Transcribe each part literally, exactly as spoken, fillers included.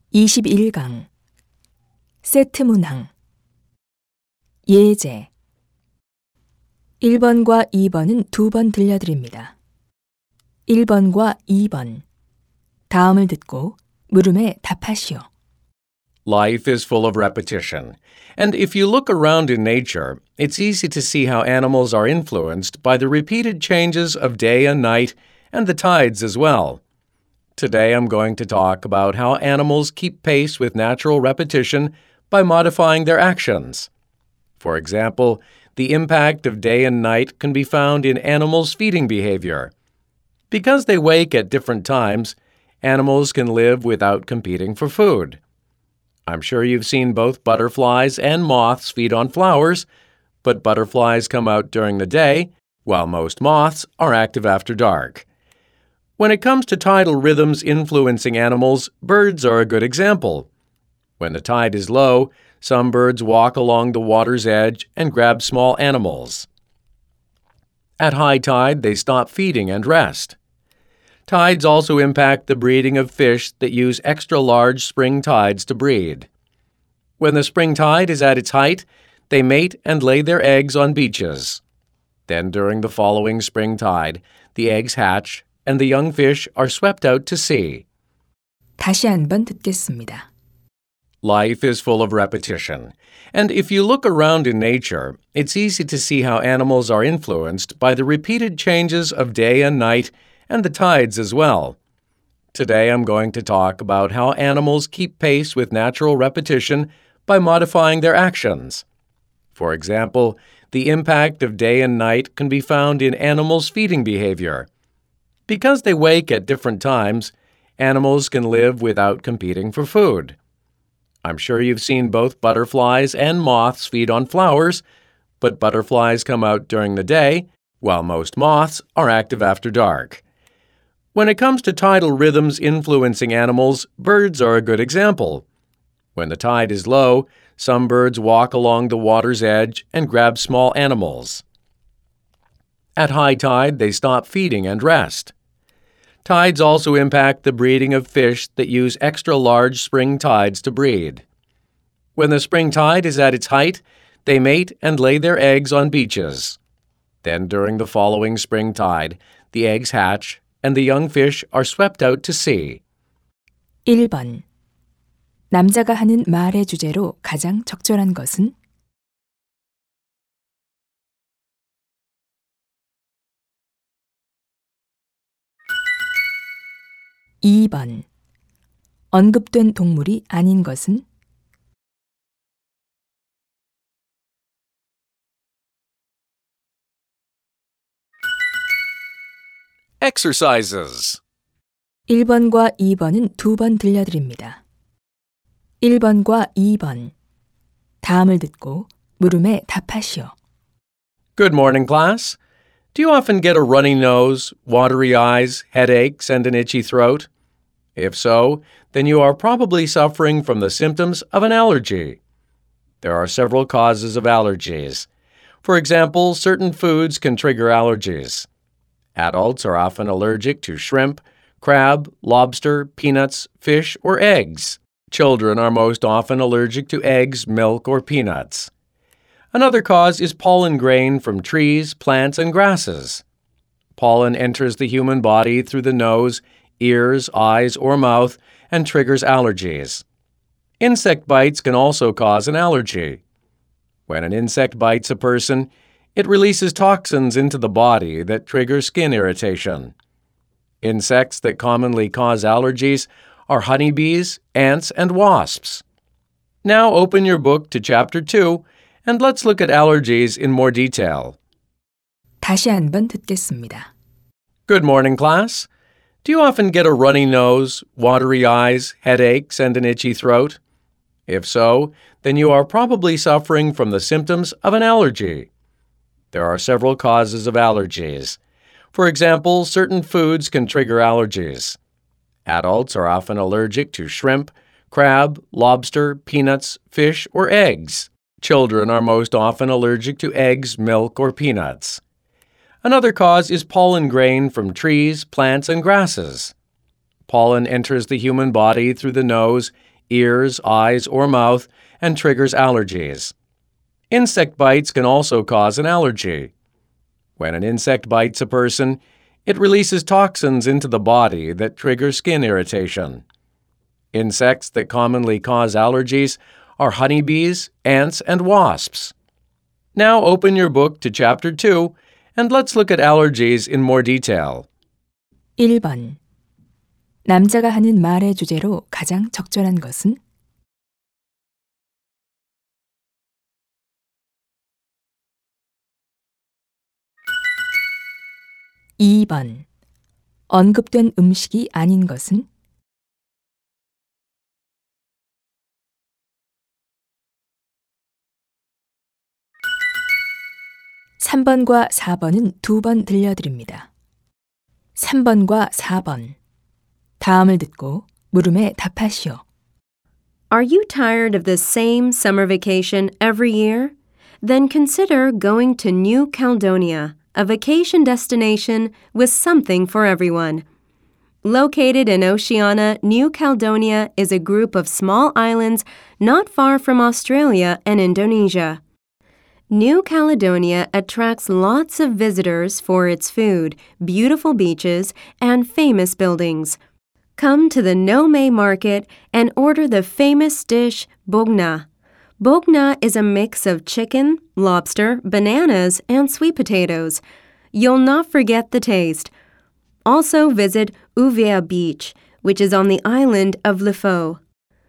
이십일 강 세트 문항 예제 일 번과 이 번은 두 번 들려드립니다. 일 번과 이 번 다음을 듣고 물음에 답하시오. Life is full of repetition, and if you look around in nature, it's easy to see how animals are influenced by the repeated changes of day and night and the tides as well. Today I'm going to talk about how animals keep pace with natural repetition by modifying their actions. For example, the impact of day and night can be found in animals' feeding behavior. Because they wake at different times, animals can live without competing for food. I'm sure you've seen both butterflies and moths feed on flowers, but butterflies come out during the day, while most moths are active after dark. When it comes to tidal rhythms influencing animals, birds are a good example. When the tide is low, some birds walk along the water's edge and grab small animals. At high tide, they stop feeding and rest. Tides also impact the breeding of fish that use extra-large spring tides to breed. When the spring tide is at its height, they mate and lay their eggs on beaches. Then during the following spring tide, the eggs hatch and the young fish are swept out to sea. 다시 한번 듣겠습니다. Life is full of repetition, and if you look around in nature, it's easy to see how animals are influenced by the repeated changes of day and night and the tides as well. Today I'm going to talk about how animals keep pace with natural repetition by modifying their actions. For example, the impact of day and night can be found in animals' feeding behavior. Because they wake at different times, animals can live without competing for food. I'm sure you've seen both butterflies and moths feed on flowers, but butterflies come out during the day, while most moths are active after dark. When it comes to tidal rhythms influencing animals, birds are a good example. When the tide is low, some birds walk along the water's edge and grab small animals. At high tide, they stop feeding and rest. Tides also impact the breeding of fish that use extra-large spring tides to breed. When the spring tide is at its height, they mate and lay their eggs on beaches. Then during the following spring tide, the eggs hatch and the young fish are swept out to sea. 일 번 남자가 하는 말의 주제로 가장 적절한 것은? 이 번 언급된 동물이 아닌 것은? Exercises. 일 번과 이 번은 두 번 들려드립니다. 일 번과 이 번 다음을 듣고 물음에 답하시오. Good morning, class. Do you often get a runny nose, watery eyes, headaches, and an itchy throat? If so, then you are probably suffering from the symptoms of an allergy. There are several causes of allergies. For example, certain foods can trigger allergies. Adults are often allergic to shrimp, crab, lobster, peanuts, fish, or eggs. Children are most often allergic to eggs, milk, or peanuts. Another cause is pollen grain from trees, plants, and grasses. Pollen enters the human body through the nose, ears, eyes, or mouth and triggers allergies. Insect bites can also cause an allergy. When an insect bites a person, it releases toxins into the body that trigger skin irritation. Insects that commonly cause allergies are honeybees, ants, and wasps. Now open your book to Chapter two and let's look at allergies in more detail. 다시 한번 듣겠습니다. Good morning, class. Do you often get a runny nose, watery eyes, headaches, and an itchy throat? If so, then you are probably suffering from the symptoms of an allergy. There are several causes of allergies. For example, certain foods can trigger allergies. Adults are often allergic to shrimp, crab, lobster, peanuts, fish, or eggs. Children are most often allergic to eggs, milk, or peanuts. Another cause is pollen grain from trees, plants, and grasses. Pollen enters the human body through the nose, ears, eyes, or mouth and triggers allergies. Insect bites can also cause an allergy. When an insect bites a person, it releases toxins into the body that trigger skin irritation. Insects that commonly cause allergies are honeybees, ants, and wasps. Now open your book to Chapter two and let's look at allergies in more detail. 일 번. 남자가 하는 말의 주제로 가장 적절한 것은? 이 번. 언급된 음식이 아닌 것은? 삼 번과 사 번은 두 번 들려드립니다. 삼 번과 사 번. 다음을 듣고 물음에 답하시오. Are you tired of the same summer vacation every year? Then consider going to New Caledonia, a vacation destination with something for everyone. Located in Oceania, New Caledonia is a group of small islands not far from Australia and Indonesia. New Caledonia attracts lots of visitors for its food, beautiful beaches, and famous buildings. Come to the Nome market and order the famous dish bogna. Bogna is a mix of chicken, lobster, bananas, and sweet potatoes. You'll not forget the taste. Also visit Uvea Beach, which is on the island of Lefau.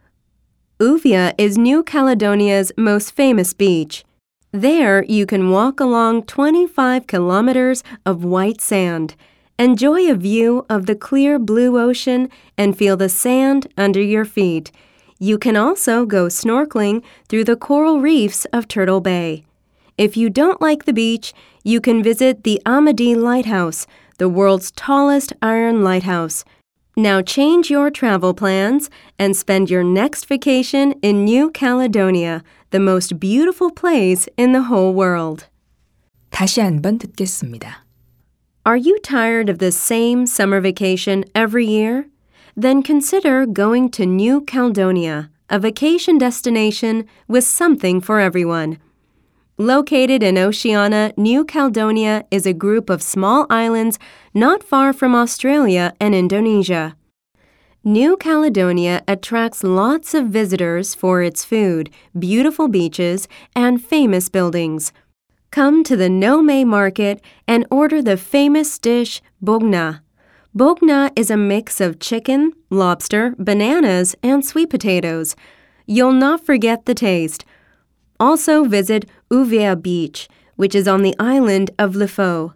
Uvea is New Caledonia's most famous beach. There, you can walk along twenty-five kilometers of white sand, enjoy a view of the clear blue ocean, and feel the sand under your feet. You can also go snorkeling through the coral reefs of Turtle Bay. If you don't like the beach, you can visit the Amadi Lighthouse, the world's tallest iron lighthouse. Now change your travel plans and spend your next vacation in New Caledonia, the most beautiful place in the whole world. 다시 한번 듣겠습니다. Are you tired of the same summer vacation every year? Then consider going to New Caledonia, a vacation destination with something for everyone. Located in Oceania, New Caledonia is a group of small islands not far from Australia and Indonesia. New Caledonia attracts lots of visitors for its food, beautiful beaches, and famous buildings. Come to the Nome market and order the famous dish bogna. Bogna is a mix of chicken, lobster, bananas, and sweet potatoes. You'll not forget the taste. Also visit Uvea Beach, which is on the island of Lefau.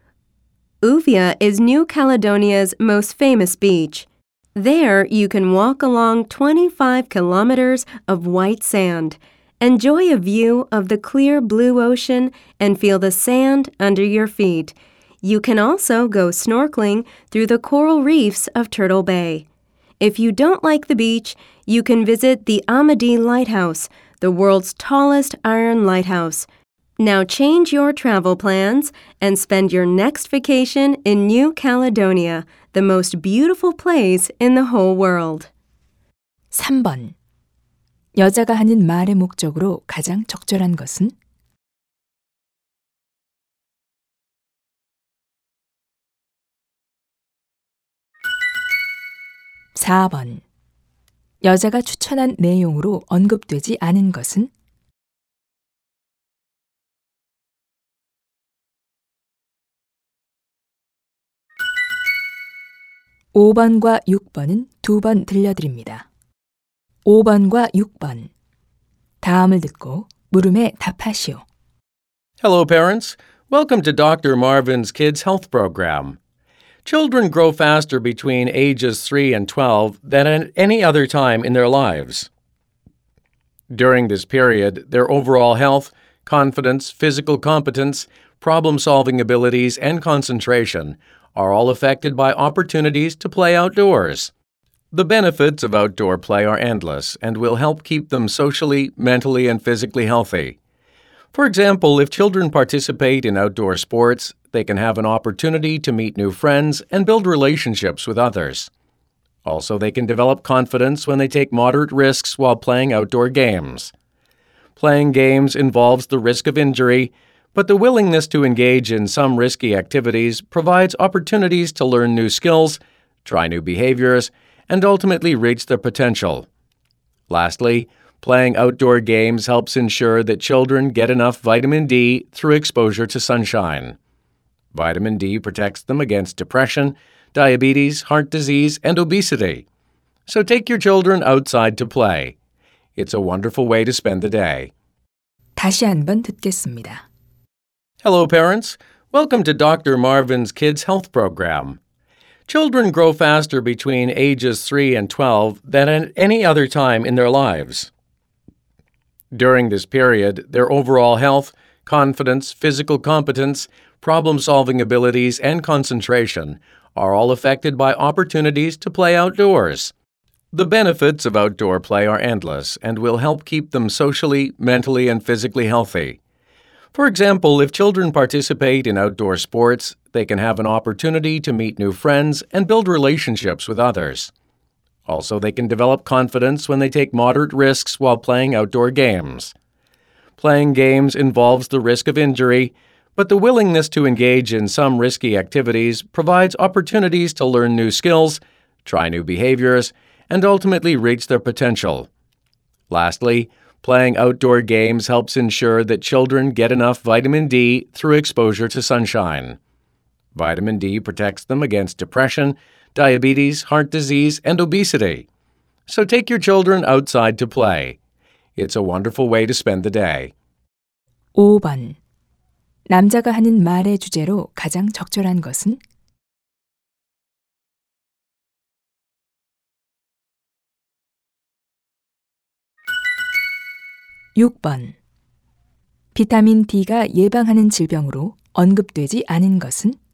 Uvea is New Caledonia's most famous beach. There, you can walk along twenty-five kilometers of white sand, enjoy a view of the clear blue ocean, and feel the sand under your feet. You can also go snorkeling through the coral reefs of Turtle Bay. If you don't like the beach, you can visit the Amadi Lighthouse, the world's tallest iron lighthouse. Now change your travel plans and spend your next vacation in New Caledonia, the most beautiful place in the whole world. 삼 번. 여자가 하는 말의 목적으로 가장 적절한 것은? 사 번. 여자가 추천한 내용으로 언급되지 않은 것은? 오 번과 육 번은 두 번 들려드립니다. 오 번과 육 번. 다음을 듣고 물음에 답하시오. Hello, parents. Welcome to Doctor Marvin's Kids Health Program. Children grow faster between ages three and twelve than at any other time in their lives. During this period, their overall health, confidence, physical competence, problem-solving abilities, and concentration are all affected by opportunities to play outdoors. The benefits of outdoor play are endless and will help keep them socially, mentally, and physically healthy. For example, if children participate in outdoor sports, they can have an opportunity to meet new friends and build relationships with others. Also, they can develop confidence when they take moderate risks while playing outdoor games. Playing games involves the risk of injury, but the willingness to engage in some risky activities provides opportunities to learn new skills, try new behaviors, and ultimately reach their potential. Lastly, playing outdoor games helps ensure that children get enough vitamin D through exposure to sunshine. Vitamin D protects them against depression, diabetes, heart disease, and obesity. So take your children outside to play. It's a wonderful way to spend the day. 다시 한번 듣겠습니다. Hello, parents. Welcome to Doctor Marvin's Kids Health Program. Children grow faster between ages three and twelve than at any other time in their lives. During this period, their overall health, confidence, physical competence, problem-solving abilities, and concentration are all affected by opportunities to play outdoors. The benefits of outdoor play are endless and will help keep them socially, mentally, and physically healthy. For example, if children participate in outdoor sports, they can have an opportunity to meet new friends and build relationships with others. Also, they can develop confidence when they take moderate risks while playing outdoor games. Playing games involves the risk of injury, but the willingness to engage in some risky activities provides opportunities to learn new skills, try new behaviors, and ultimately reach their potential. Lastly, playing outdoor games helps ensure that children get enough vitamin D through exposure to sunshine. Vitamin D protects them against depression, diabetes, heart disease, and obesity. So take your children outside to play. It's a wonderful way to spend the day. 오 번. 남자가 하는 말의 주제로 가장 적절한 것은? 육 번. 비타민 D가 예방하는 질병으로 언급되지 않은 것은?